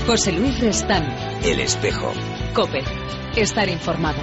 José Luis Restán. El Espejo. COPE. Estar informado.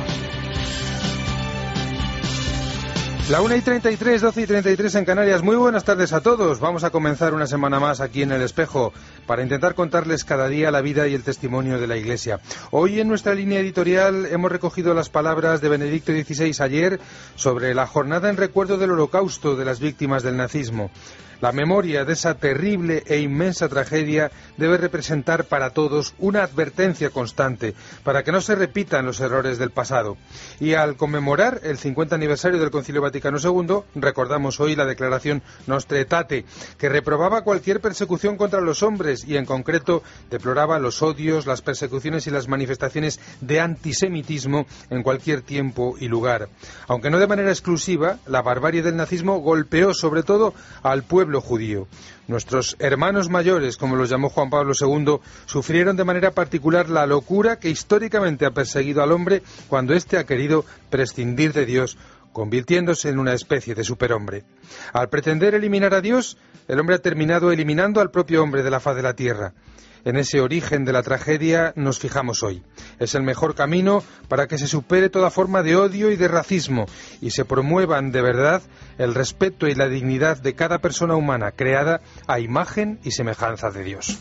La 1:33, 12:33 en Canarias. Muy buenas tardes a todos. Vamos a comenzar una semana más aquí en El Espejo para intentar contarles cada día la vida y el testimonio de la Iglesia. Hoy en nuestra línea editorial hemos recogido las palabras de Benedicto XVI ayer sobre la jornada en recuerdo del Holocausto de las víctimas del nazismo. La memoria de esa terrible e inmensa tragedia debe representar para todos una advertencia constante para que no se repitan los errores del pasado. Y al conmemorar el 50 aniversario del Concilio Vaticano II, recordamos hoy la declaración Nostra Aetate, que reprobaba cualquier persecución contra los hombres y en concreto deploraba los odios, las persecuciones y las manifestaciones de antisemitismo en cualquier tiempo y lugar. Aunque no de manera exclusiva, la barbarie del nazismo golpeó sobre todo al pueblo judío. Nuestros hermanos mayores, como los llamó Juan Pablo II, sufrieron de manera particular la locura que históricamente ha perseguido al hombre cuando éste ha querido prescindir de Dios, convirtiéndose en una especie de superhombre. Al pretender eliminar a Dios, el hombre ha terminado eliminando al propio hombre de la faz de la tierra. En ese origen de la tragedia nos fijamos hoy. Es el mejor camino para que se supere toda forma de odio y de racismo y se promuevan de verdad el respeto y la dignidad de cada persona humana creada a imagen y semejanza de Dios.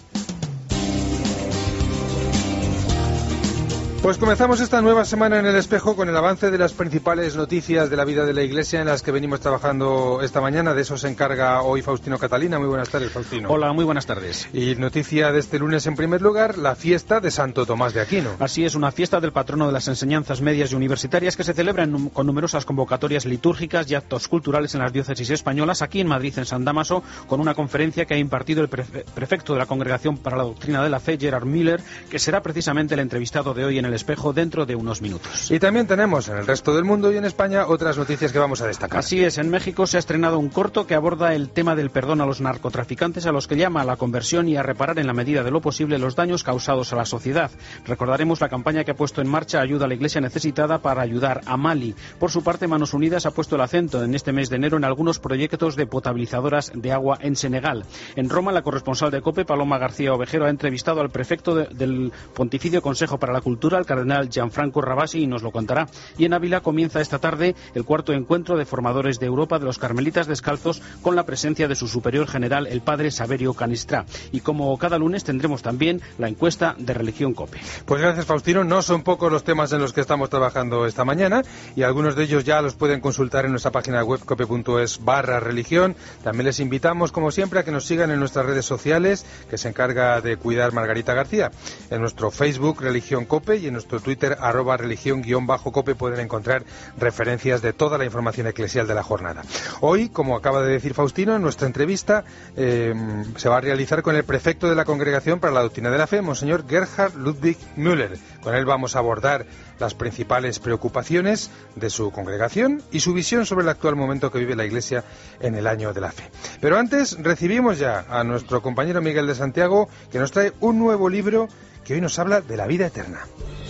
Pues comenzamos esta nueva semana en El Espejo con el avance de las principales noticias de la vida de la Iglesia en las que venimos trabajando esta mañana. De eso se encarga hoy Faustino Catalina. Muy buenas tardes, Faustino. Hola, muy buenas tardes. Y noticia de este lunes, en primer lugar, la fiesta de Santo Tomás de Aquino. Así es, una fiesta del patrono de las enseñanzas medias y universitarias que se celebra con numerosas convocatorias litúrgicas y actos culturales en las diócesis españolas, aquí en Madrid, en San Dámaso, con una conferencia que ha impartido el prefecto de la Congregación para la Doctrina de la Fe, Gerard Müller, que será precisamente el entrevistado de hoy en El Espejo dentro de unos minutos. Y también tenemos en el resto del mundo y en España otras noticias que vamos a destacar. Así es, en México se ha estrenado un corto que aborda el tema del perdón a los narcotraficantes, a los que llama a la conversión y a reparar en la medida de lo posible los daños causados a la sociedad. Recordaremos la campaña que ha puesto en marcha Ayuda a la Iglesia Necesitada para ayudar a Mali. Por su parte, Manos Unidas ha puesto el acento en este mes de enero en algunos proyectos de potabilizadoras de agua en Senegal. En Roma, la corresponsal de COPE, Paloma García Ovejero, ha entrevistado al prefecto del Pontificio Consejo para la Cultura, el cardenal Gianfranco Ravasi, y nos lo contará. Y en Ávila comienza esta tarde el cuarto encuentro de formadores de Europa de los Carmelitas Descalzos con la presencia de su superior general, el padre Saverio Canistrá. Y como cada lunes tendremos también la encuesta de Religión COPE. Pues gracias, Faustino. No son pocos los temas en los que estamos trabajando esta mañana y algunos de ellos ya los pueden consultar en nuestra página web cope.es/religión. También les invitamos, como siempre, a que nos sigan en nuestras redes sociales, que se encarga de cuidar Margarita García. En nuestro Facebook, Religión COPE, y en nuestro Twitter, @religión_cope, pueden encontrar referencias de toda la información eclesial de la jornada. Hoy, como acaba de decir Faustino, en nuestra entrevista se va a realizar con el prefecto de la Congregación para la Doctrina de la Fe, Monseñor Gerhard Ludwig Müller. Con él vamos a abordar las principales preocupaciones de su congregación y su visión sobre el actual momento que vive la Iglesia en el año de la fe. Pero antes recibimos ya a nuestro compañero Miguel de Santiago, que nos trae un nuevo libro que hoy nos habla de la vida eterna.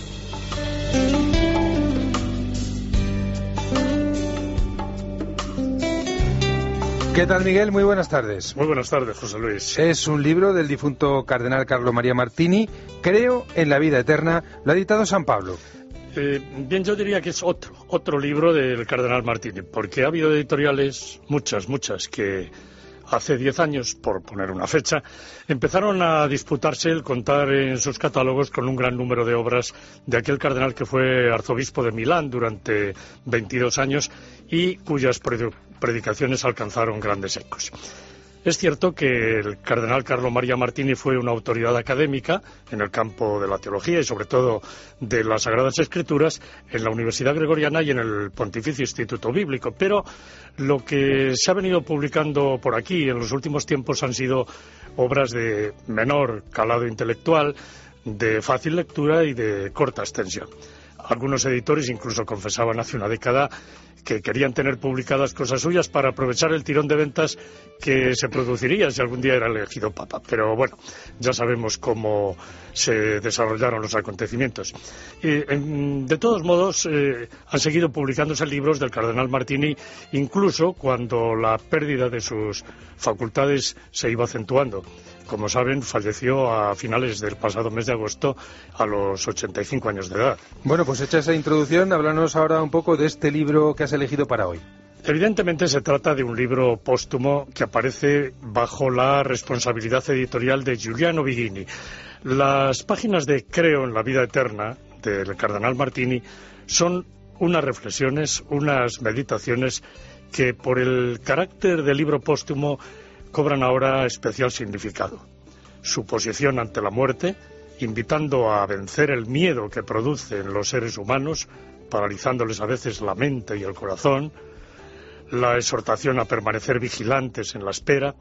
¿Qué tal, Miguel? Muy buenas tardes. Muy buenas tardes, José Luis. Es un libro del difunto cardenal Carlo María Martini, Creo en la vida eterna, lo ha editado San Pablo. Bien, yo diría que es otro libro del cardenal Martini, porque ha habido editoriales, muchas, que hace 10 años, por poner una fecha, empezaron a disputarse el contar en sus catálogos con un gran número de obras de aquel cardenal que fue arzobispo de Milán durante 22 años y cuyas predicaciones alcanzaron grandes ecos. Es cierto que el cardenal Carlo María Martini fue una autoridad académica en el campo de la teología y sobre todo de las Sagradas Escrituras en la Universidad Gregoriana y en el Pontificio Instituto Bíblico, pero lo que se ha venido publicando por aquí en los últimos tiempos han sido obras de menor calado intelectual, de fácil lectura y de corta extensión. Algunos editores incluso confesaban hace una década que querían tener publicadas cosas suyas para aprovechar el tirón de ventas que se produciría si algún día era elegido papa. Pero bueno, ya sabemos cómo se desarrollaron los acontecimientos. De todos modos, han seguido publicándose libros del cardenal Martini, incluso cuando la pérdida de sus facultades se iba acentuando, como saben, falleció a finales del pasado mes de agosto a los 85 años de edad. Bueno, pues hecha esa introducción, háblanos ahora un poco de este libro que has elegido para hoy. Evidentemente se trata de un libro póstumo que aparece bajo la responsabilidad editorial de Giuliano Vigini. Las páginas de Creo en la vida eterna del cardenal Martini son unas reflexiones, unas meditaciones que por el carácter del libro póstumo cobran ahora especial significado. Su posición ante la muerte, invitando a vencer el miedo que produce en los seres humanos, paralizándoles a veces la mente y el corazón, la exhortación a permanecer vigilantes en la espera,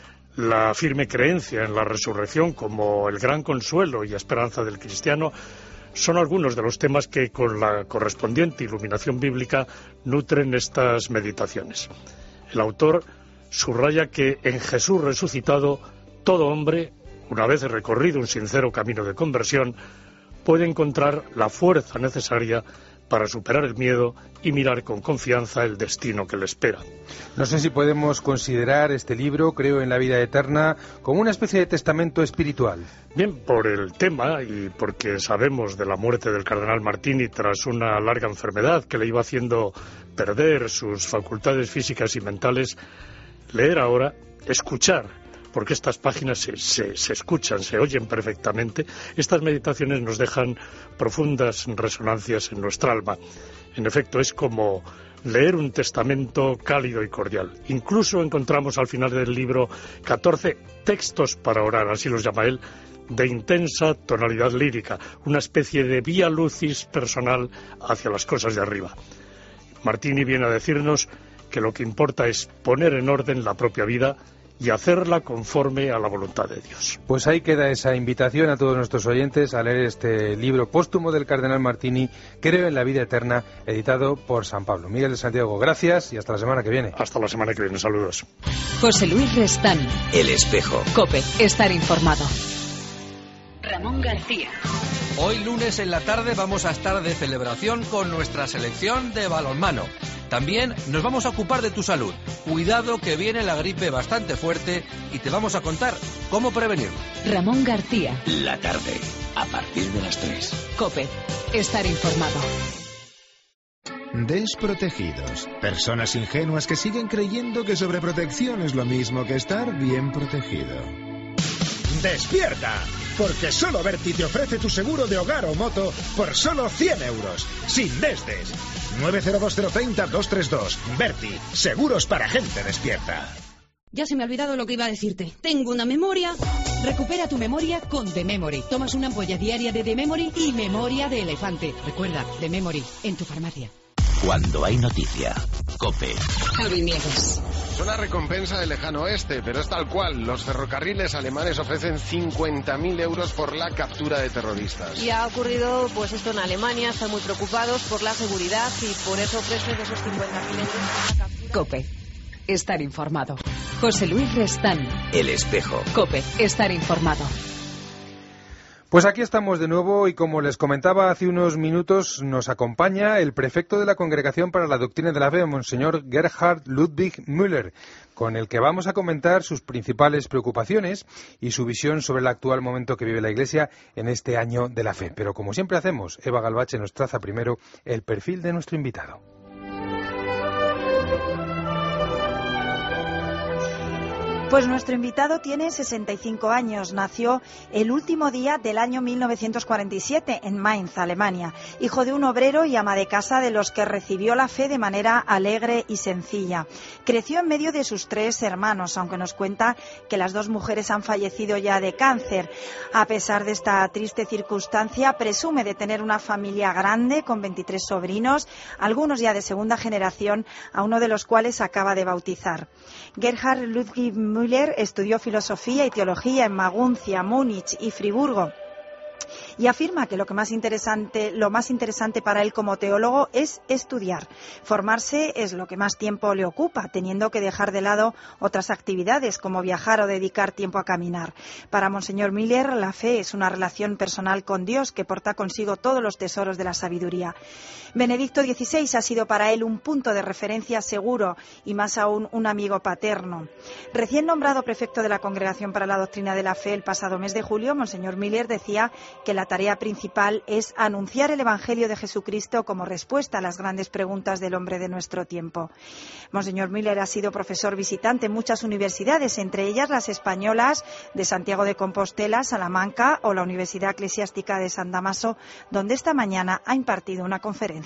la firme creencia en la resurrección como el gran consuelo y esperanza del cristiano, son algunos de los temas que con la correspondiente iluminación bíblica nutren estas meditaciones. El autor subraya que en Jesús resucitado todo hombre, una vez recorrido un sincero camino de conversión, puede encontrar la fuerza necesaria para superar el miedo y mirar con confianza el destino que le espera. No sé si podemos considerar este libro, Creo en la vida eterna, como una especie de testamento espiritual. Bien, por el tema y porque sabemos de la muerte del cardenal Martini tras una larga enfermedad que le iba haciendo perder sus facultades físicas y mentales, leer ahora, escuchar, porque estas páginas se escuchan, se oyen perfectamente, estas meditaciones nos dejan profundas resonancias en nuestra alma. En efecto, es como leer un testamento cálido y cordial. Incluso encontramos al final del libro 14 textos para orar, así los llama él, de intensa tonalidad lírica, una especie de vía lucis personal hacia las cosas de arriba. Martini viene a decirnos que lo que importa es poner en orden la propia vida y hacerla conforme a la voluntad de Dios. Pues ahí queda esa invitación a todos nuestros oyentes a leer este libro póstumo del cardenal Martini, Creo en la vida eterna, editado por San Pablo. Miguel de Santiago, gracias y hasta la semana que viene. Hasta la semana que viene, saludos. José Luis Restán. El Espejo. COPE, estar informado. Ramón García. Hoy lunes en la tarde vamos a estar de celebración con nuestra selección de balonmano. También nos vamos a ocupar de tu salud. Cuidado que viene la gripe bastante fuerte y te vamos a contar cómo prevenirlo. Ramón García. La tarde, a partir de las 3. COPE, estar informado. Desprotegidos. Personas ingenuas que siguen creyendo que sobreprotección es lo mismo que estar bien protegido. ¡Despierta! Porque solo Berti te ofrece tu seguro de hogar o moto por solo 100 euros, sin desdes. 902-030-232. Berti, seguros para gente despierta. Ya se me ha olvidado lo que iba a decirte. Tengo una memoria. Recupera tu memoria con The Memory. Tomas una ampolla diaria de The Memory y memoria de elefante. Recuerda, The Memory, en tu farmacia. Cuando hay noticia, COPE. Javi Nieves. Suena recompensa del lejano oeste, pero es tal cual. Los ferrocarriles alemanes ofrecen 50.000 euros por la captura de terroristas. Y ha ocurrido pues esto en Alemania. Están muy preocupados por la seguridad y por eso ofrecen esos 50.000 euros por la captura. COPE, estar informado. José Luis Restán. El Espejo. COPE, estar informado. Pues aquí estamos de nuevo y como les comentaba hace unos minutos, nos acompaña el prefecto de la Congregación para la Doctrina de la Fe, Monseñor Gerhard Ludwig Müller, con el que vamos a comentar sus principales preocupaciones y su visión sobre el actual momento que vive la Iglesia en este año de la fe. Pero como siempre hacemos, Eva Galvache nos traza primero el perfil de nuestro invitado. Pues nuestro invitado tiene 65 años, nació el último día del año 1947 en Mainz, Alemania, hijo de un obrero y ama de casa de los que recibió la fe de manera alegre y sencilla. Creció en medio de sus 3 hermanos, aunque nos cuenta que las 2 mujeres han fallecido ya de cáncer. A pesar de esta triste circunstancia, presume de tener una familia grande con 23 sobrinos, algunos ya de segunda generación, a uno de los cuales acaba de bautizar. Gerhard Ludwig Müller estudió filosofía y teología en Maguncia, Múnich y Friburgo. Y afirma que lo más interesante para él como teólogo es estudiar. Formarse es lo que más tiempo le ocupa, teniendo que dejar de lado otras actividades como viajar o dedicar tiempo a caminar. Para Monseñor Miller, la fe es una relación personal con Dios que porta consigo todos los tesoros de la sabiduría. Benedicto XVI ha sido para él un punto de referencia seguro y más aún un amigo paterno. Recién nombrado prefecto de la Congregación para la Doctrina de la Fe el pasado mes de julio, Monseñor Miller decía que la tarea principal es anunciar el Evangelio de Jesucristo como respuesta a las grandes preguntas del hombre de nuestro tiempo. Monseñor Miller ha sido profesor visitante en muchas universidades, entre ellas las españolas de Santiago de Compostela, Salamanca o la Universidad Eclesiástica de San Damaso, donde esta mañana ha impartido una conferencia.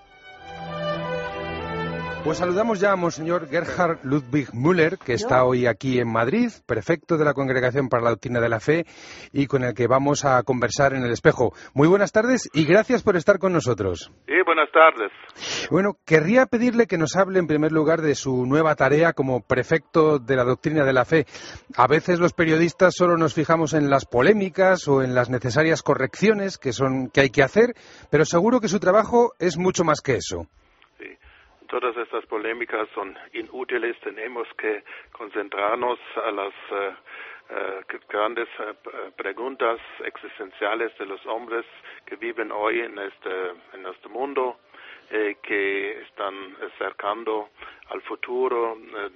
Pues saludamos ya a Monseñor Gerhard Ludwig Müller, que está hoy aquí en Madrid, prefecto de la Congregación para la Doctrina de la Fe, y con el que vamos a conversar en el espejo. Muy buenas tardes y gracias por estar con nosotros. Sí, buenas tardes. Bueno, querría pedirle que nos hable en primer lugar de su nueva tarea como prefecto de la Doctrina de la Fe. A veces los periodistas solo nos fijamos en las polémicas o en las necesarias correcciones que hay que hacer, pero seguro que su trabajo es mucho más que eso. Todas estas polémicas son inútiles, tenemos que concentrarnos a las grandes preguntas existenciales de los hombres que viven hoy en este mundo, que están acercando al futuro,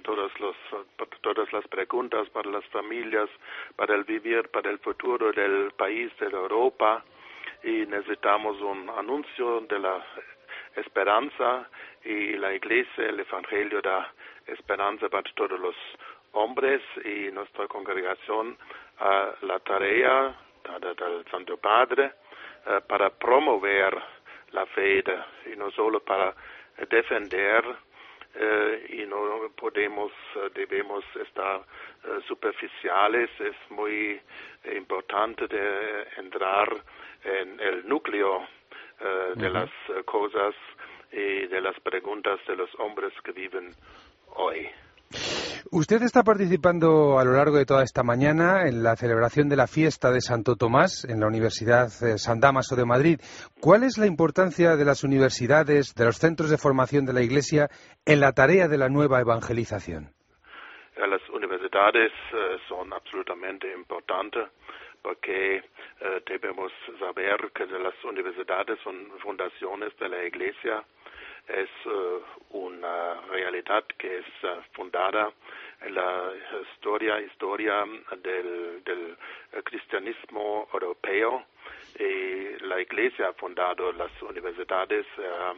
todas las preguntas para las familias, para el vivir, para el futuro del país, de Europa, y necesitamos un anuncio de la esperanza, y la Iglesia, el Evangelio da esperanza para todos los hombres, y nuestra congregación la tarea del Santo Padre para promover la fe y no solo para defender, y no debemos estar superficiales. Es muy importante de entrar en el núcleo de las cosas y de las preguntas de los hombres que viven hoy. Usted está participando a lo largo de toda esta mañana en la celebración de la fiesta de Santo Tomás en la Universidad San Damaso de Madrid. ¿Cuál es la importancia de las universidades, de los centros de formación de la Iglesia en la tarea de la nueva evangelización? Las universidades son absolutamente importantes, porque debemos saber que las universidades son fundaciones de la Iglesia. Es una realidad que es fundada en la historia del cristianismo europeo, y la Iglesia ha fundado las universidades,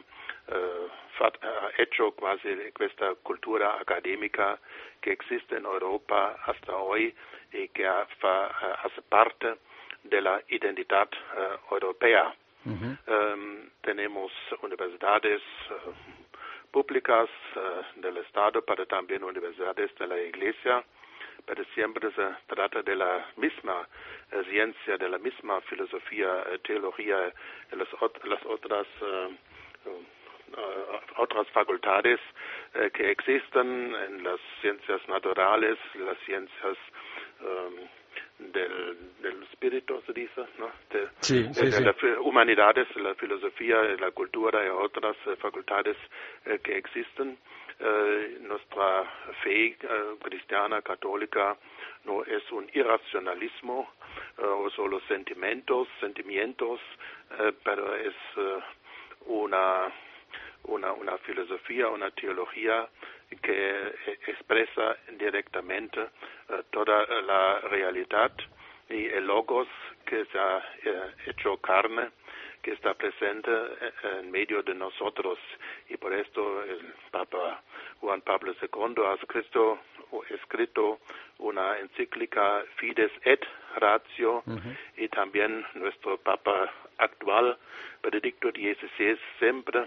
ha hecho quasi questa cultura académica que existe en Europa hasta hoy y que hace parte de la identidad europea. Tenemos universidades públicas del Estado, pero también universidades de la Iglesia, pero siempre se trata de la misma ciencia, de la misma filosofía, teología, las otras facultades que existen en las ciencias naturales, las ciencias del espíritu, se dice, ¿no? De las humanidades, la filosofía, la cultura y otras facultades que existen. Nuestra fe cristiana, católica, no es un irracionalismo o solo sentimientos, pero es una filosofía, una teología que expresa directamente toda la realidad, y el logos que se ha hecho carne, que está presente en medio de nosotros, y por esto el Papa Juan Pablo II ha escrito una encíclica Fides et Ratio, y también nuestro Papa actual, Benedicto XVI, siempre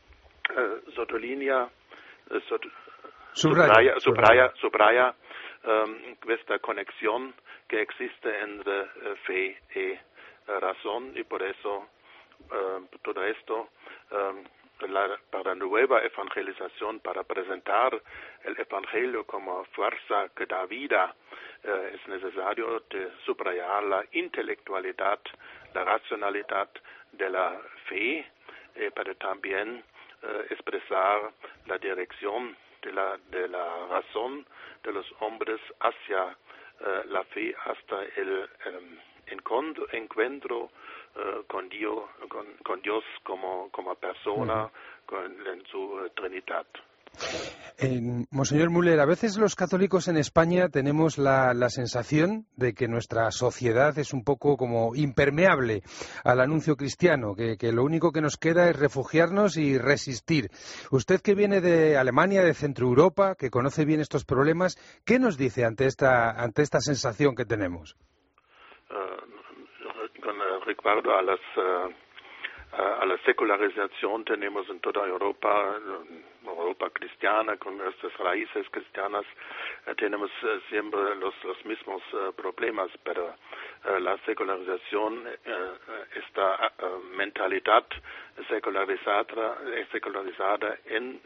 subraya questa conexión que existe entre fe y razón, y por eso todo esto para nueva evangelización, para presentar el Evangelio como fuerza que da vida, es necesario subrayar la intelectualidad, la racionalidad de la fe, pero también expresar la dirección de la razón de los hombres hacia la fe, hasta el encuentro con Dios como persona, en su Trinidad. Monseñor Müller, a veces los católicos en España tenemos la sensación de que nuestra sociedad es un poco como impermeable al anuncio cristiano, que lo único que nos queda es refugiarnos y resistir. Usted, que viene de Alemania, de Centro Europa, que conoce bien estos problemas, ¿qué nos dice ante esta sensación que tenemos? Con respecto a la secularización, tenemos en toda Europa cristiana, con nuestras raíces cristianas, tenemos siempre los mismos problemas, pero la secularización, esta mentalidad secularizada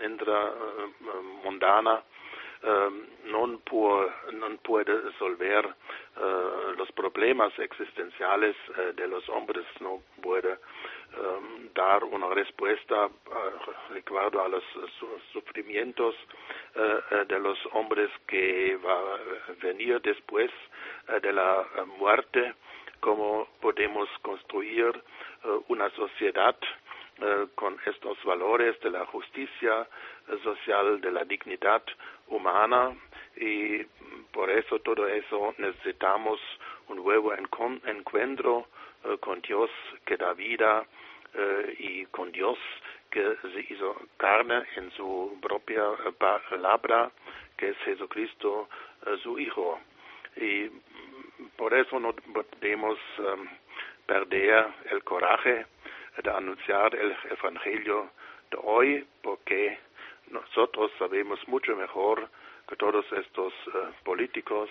mundana, no puede resolver los problemas existenciales de los hombres, no puede dar una respuesta recuerdo a los sufrimientos de los hombres que va a venir después de la muerte. Cómo podemos construir una sociedad con estos valores de la justicia social, de la dignidad humana, y por eso todo eso necesitamos un nuevo encuentro con Dios que da vida, y con Dios que se hizo carne en su propia palabra, que es Jesucristo, su Hijo. Y por eso no podemos perder el coraje de anunciar el Evangelio de hoy, porque nosotros sabemos mucho mejor que todos estos políticos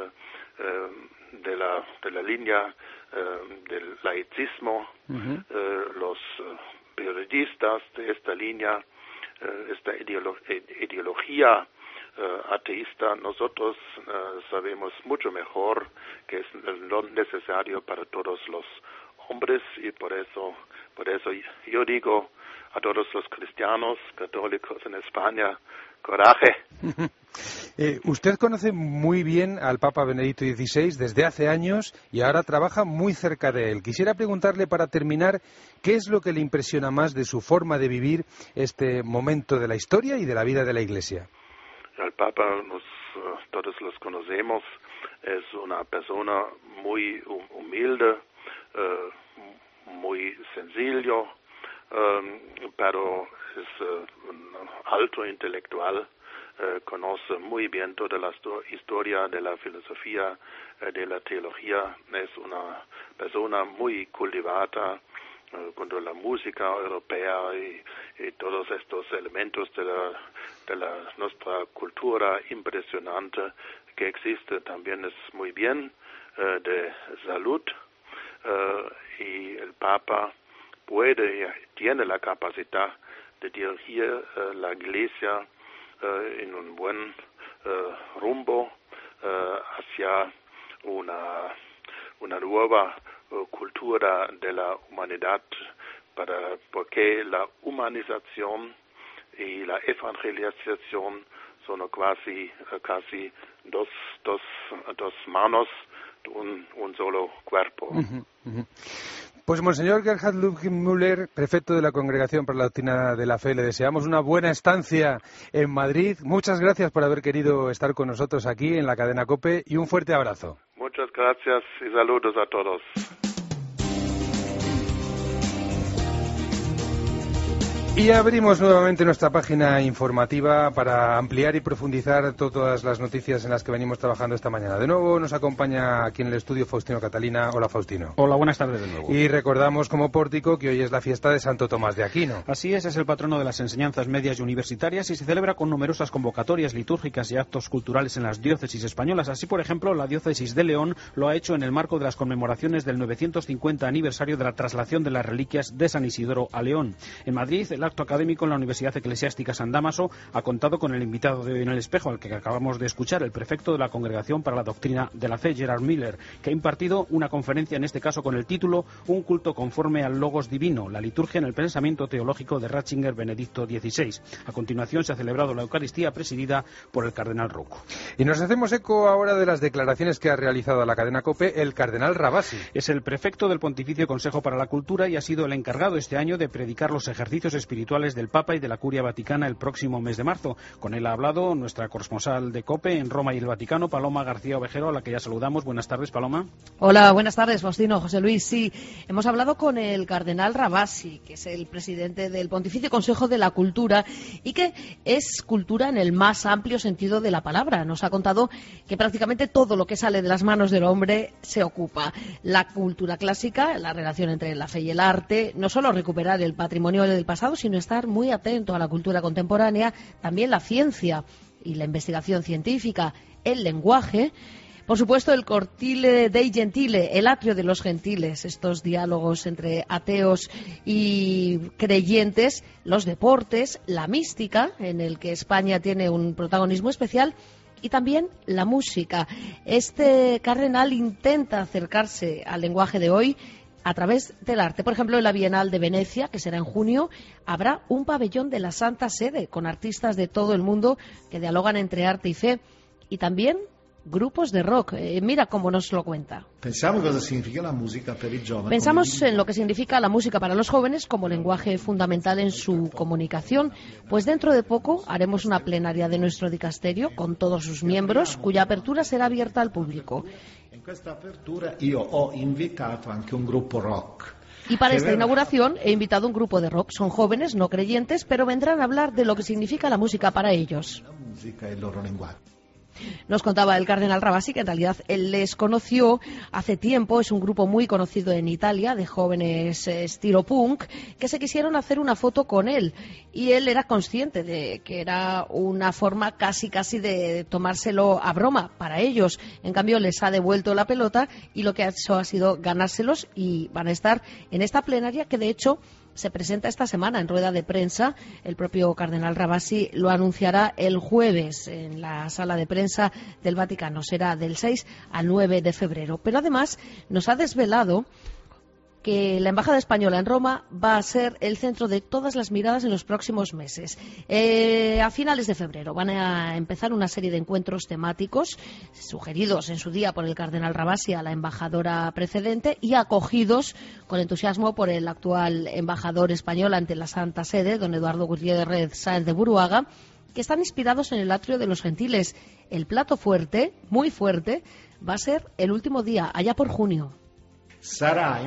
de la línea del laicismo, los periodistas de esta línea, esta ideología ateísta, nosotros sabemos mucho mejor que es lo necesario para todos los hombres, y por eso yo digo a todos los cristianos católicos en España, coraje. Usted conoce muy bien al Papa Benedicto XVI desde hace años y ahora trabaja muy cerca de él. Quisiera preguntarle, para terminar, ¿qué es lo que le impresiona más de su forma de vivir este momento de la historia y de la vida de la Iglesia? El Papa, todos los conocemos, es una persona muy humilde, muy sencillo, pero es un alto intelectual. Conoce muy bien toda la historia de la filosofía, de la teología. Es una persona muy cultivada con la música europea y todos estos elementos de nuestra cultura impresionante que existe. También es muy bien de salud, y el Papa tiene la capacidad de dirigir la Iglesia en un buen rumbo hacia una nueva cultura de la humanidad, porque la humanización y la evangelización son casi dos manos de un solo cuerpo. Pues, Monseñor Gerhard Ludwig Müller, prefecto de la Congregación para la Doctrina de la Fe, le deseamos una buena estancia en Madrid. Muchas gracias por haber querido estar con nosotros aquí en la cadena COPE, y un fuerte abrazo. Muchas gracias y saludos a todos. Y abrimos nuevamente nuestra página informativa para ampliar y profundizar todas las noticias en las que venimos trabajando esta mañana. De nuevo nos acompaña aquí en el estudio Faustino Catalina. Hola, Faustino. Hola, buenas tardes de nuevo. Y recordamos como pórtico que hoy es la fiesta de Santo Tomás de Aquino. Así es el patrono de las enseñanzas medias y universitarias, y se celebra con numerosas convocatorias litúrgicas y actos culturales en las diócesis españolas. Así, por ejemplo, la diócesis de León lo ha hecho en el marco de las conmemoraciones del 950 aniversario de la traslación de las reliquias de San Isidoro a León. En Madrid, el acto académico en la Universidad Eclesiástica San Dámaso ha contado con el invitado de hoy en El Espejo, al que acabamos de escuchar, el prefecto de la Congregación para la Doctrina de la Fe, Gerard Miller, que ha impartido una conferencia, en este caso con el título Un culto conforme al Logos Divino, la liturgia en el pensamiento teológico de Ratzinger Benedicto XVI. A continuación se ha celebrado la Eucaristía presidida por el cardenal Rocco. Y nos hacemos eco ahora de las declaraciones que ha realizado a la cadena COPE el cardenal Ravasi. Es el prefecto del Pontificio Consejo para la Cultura y ha sido el encargado este año de predicar los ejercicios espirituales del Papa y de la Curia Vaticana el próximo mes de marzo. Con él ha hablado nuestra corresponsal de COPE en Roma y el Vaticano, Paloma García Ovejero, a la que ya saludamos. Buenas tardes, Paloma. Hola, buenas tardes, Faustino, José Luis. Sí, hemos hablado con el cardenal Ravasi, que es el presidente del Pontificio Consejo de la Cultura y que es cultura en el más amplio sentido de la palabra. Nos ha contado que prácticamente todo lo que sale de las manos del hombre se ocupa. La cultura clásica, la relación entre la fe y el arte, no solo recuperar el patrimonio del pasado, sino estar muy atento a la cultura contemporánea, también la ciencia y la investigación científica, el lenguaje. Por supuesto, el cortile dei gentile, el atrio de los gentiles, estos diálogos entre ateos y creyentes, los deportes, la mística, en el que España tiene un protagonismo especial, y también la música. Este cardenal intenta acercarse al lenguaje de hoy a través del arte. Por ejemplo, en la Bienal de Venecia, que será en junio, habrá un pabellón de la Santa Sede con artistas de todo el mundo que dialogan entre arte y fe, y también grupos de rock. Mira cómo nos lo cuenta. Pensamos en lo que significa la música para los jóvenes como lenguaje fundamental en su comunicación. Pues dentro de poco haremos una plenaria de nuestro dicasterio con todos sus miembros, cuya apertura será abierta al público. En questa apertura io ho invitato anche un gruppo rock. Y para esta inauguración he invitado un grupo de rock. Son jóvenes, no creyentes, pero vendrán a hablar de lo que significa la música para ellos. La música e il loro linguaggio. Nos contaba el cardenal Ravasi que en realidad él les conoció hace tiempo. Es un grupo muy conocido en Italia de jóvenes estilo punk que se quisieron hacer una foto con él y él era consciente de que era una forma casi de tomárselo a broma para ellos. En cambio les ha devuelto la pelota y lo que ha hecho ha sido ganárselos y van a estar en esta plenaria que de hecho se presenta esta semana en rueda de prensa. El propio cardenal Ravasi lo anunciará el jueves en la sala de prensa del Vaticano. Será del 6 al 9 de febrero. Pero además nos ha desvelado que la Embajada Española en Roma va a ser el centro de todas las miradas en los próximos meses. A finales de febrero van a empezar una serie de encuentros temáticos sugeridos en su día por el cardenal Ravasi a la embajadora precedente y acogidos con entusiasmo por el actual embajador español ante la Santa Sede, don Eduardo Gutiérrez Sáenz de Buruaga, que están inspirados en el atrio de los gentiles. El plato fuerte, muy fuerte, va a ser el último día, allá por junio. Será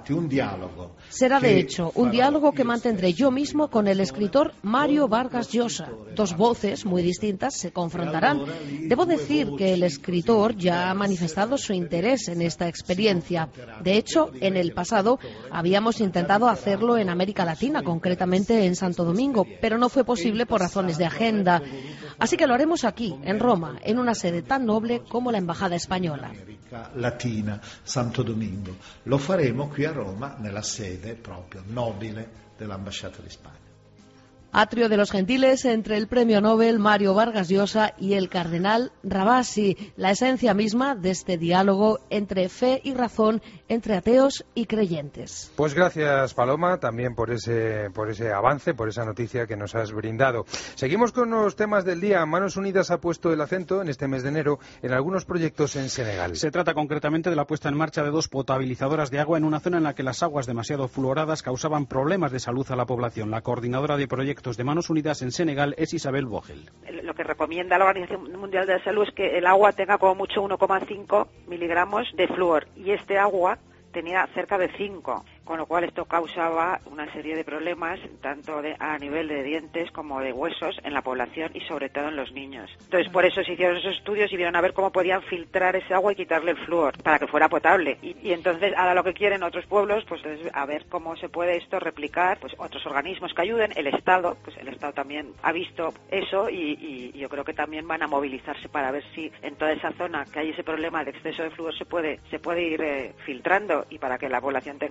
de hecho un diálogo que mantendré yo mismo con el escritor Mario Vargas Llosa. Dos voces muy distintas se confrontarán. Debo decir que el escritor ya ha manifestado su interés en esta experiencia. De hecho, en el pasado habíamos intentado hacerlo en América Latina, concretamente en Santo Domingo, pero no fue posible por razones de agenda. Así que lo haremos aquí, en Roma, en una sede tan noble como la Embajada Española. Latina, Santo Domingo. Lo faremo qui a Roma, nella sede proprio nobile dell'Ambasciata di Spagna. Atrio de los gentiles entre el premio Nobel Mario Vargas Llosa y el cardenal Ravasi, la esencia misma de este diálogo entre fe y razón, entre ateos y creyentes. Pues gracias, Paloma, también por ese avance, por esa noticia que nos has brindado. Seguimos con los temas del día. Manos Unidas ha puesto el acento en este mes de enero en algunos proyectos en Senegal. Se trata concretamente de la puesta en marcha de 2 potabilizadoras de agua en una zona en la que las aguas demasiado fluoradas causaban problemas de salud a la población. La coordinadora de proyectos de Manos Unidas en Senegal es Isabel Vogel. Lo que recomienda la Organización Mundial de la Salud es que el agua tenga como mucho 1,5 miligramos de flúor y este agua tenía cerca de 5, con lo cual esto causaba una serie de problemas tanto a nivel de dientes como de huesos en la población y sobre todo en los niños. Entonces por eso se hicieron esos estudios y vieron a ver cómo podían filtrar ese agua y quitarle el flúor para que fuera potable. Y entonces ahora lo que quieren otros pueblos pues es a ver cómo se puede esto replicar, pues otros organismos que ayuden, el Estado también ha visto eso y yo creo que también van a movilizarse para ver si en toda esa zona que hay ese problema de exceso de flúor se puede ir filtrando y para que la población tenga acceso a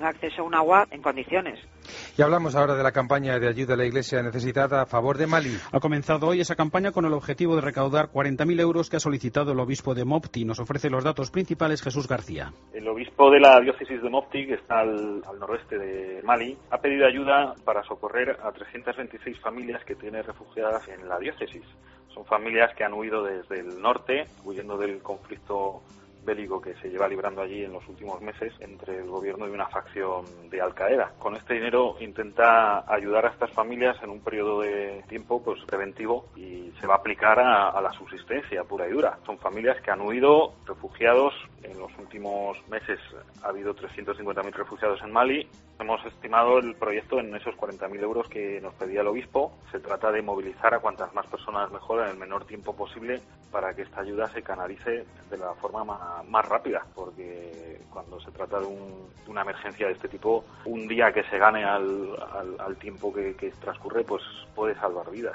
un agua en condiciones. Y hablamos ahora de la campaña de ayuda a la Iglesia necesitada a favor de Mali. Ha comenzado hoy esa campaña con el objetivo de recaudar 40.000 euros que ha solicitado el obispo de Mopti. Nos ofrece los datos principales Jesús García. El obispo de la diócesis de Mopti, que está al noroeste de Mali, ha pedido ayuda para socorrer a 326 familias que tiene refugiadas en la diócesis. Son familias que han huido desde el norte, huyendo del conflicto bélico que se lleva librando allí en los últimos meses entre el gobierno y una facción de Al-Qaeda. Con este dinero intenta ayudar a estas familias en un periodo de tiempo pues preventivo y se va a aplicar a la subsistencia pura y dura. Son familias que han huido, refugiados. En los últimos meses ha habido 350.000 refugiados en Mali. Hemos estimado el proyecto en esos 40.000 euros que nos pedía el obispo. Se trata de movilizar a cuantas más personas mejor en el menor tiempo posible para que esta ayuda se canalice de la forma más rápida, porque cuando se trata de una emergencia de este tipo, un día que se gane al tiempo que transcurre, pues puede salvar vidas.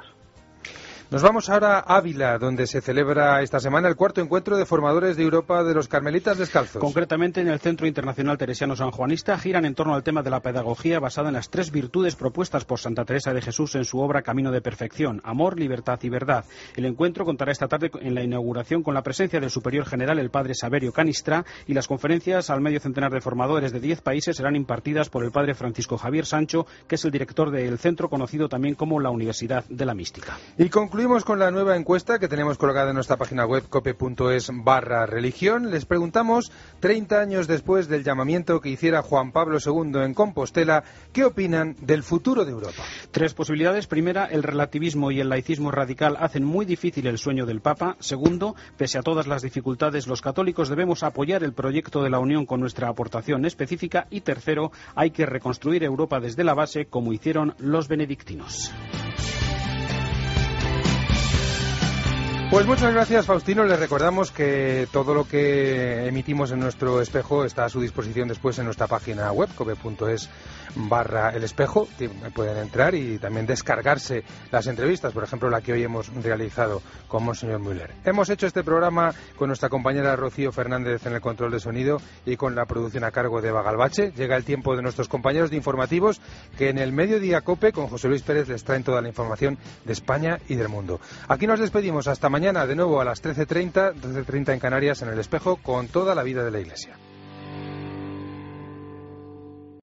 Nos vamos ahora a Ávila, donde se celebra esta semana el cuarto encuentro de formadores de Europa de los Carmelitas Descalzos. Concretamente en el Centro Internacional Teresiano Sanjuanista giran en torno al tema de la pedagogía basada en las 3 virtudes propuestas por Santa Teresa de Jesús en su obra Camino de Perfección: amor, libertad y verdad. El encuentro contará esta tarde en la inauguración con la presencia del superior general, el padre Saverio Canistra, y las conferencias al medio centenar de formadores de 10 países serán impartidas por el padre Francisco Javier Sancho, que es el director del centro, conocido también como la Universidad de la Mística. Y concluimos con la nueva encuesta que tenemos colgada en nuestra página web cope.es/religión. Les preguntamos, 30 años después del llamamiento que hiciera Juan Pablo II en Compostela, ¿qué opinan del futuro de Europa? 3 posibilidades. Primera, el relativismo y el laicismo radical hacen muy difícil el sueño del Papa. Segundo, pese a todas las dificultades, los católicos debemos apoyar el proyecto de la Unión con nuestra aportación específica. Y tercero, hay que reconstruir Europa desde la base, como hicieron los benedictinos. Pues muchas gracias, Faustino. Les recordamos que todo lo que emitimos en nuestro espejo está a su disposición después en nuestra página web, cope.es/el espejo. Pueden entrar y también descargarse las entrevistas, por ejemplo la que hoy hemos realizado con Monseñor Müller. Hemos hecho este programa con nuestra compañera Rocío Fernández en el control de sonido y con la producción a cargo de Eva Galvache. Llega el tiempo de nuestros compañeros de informativos, que en el Mediodía Cope con José Luis Pérez les traen toda la información de España y del mundo. Aquí nos despedimos hasta mañana de nuevo a las 13:30 en Canarias en el espejo con toda la vida de la Iglesia.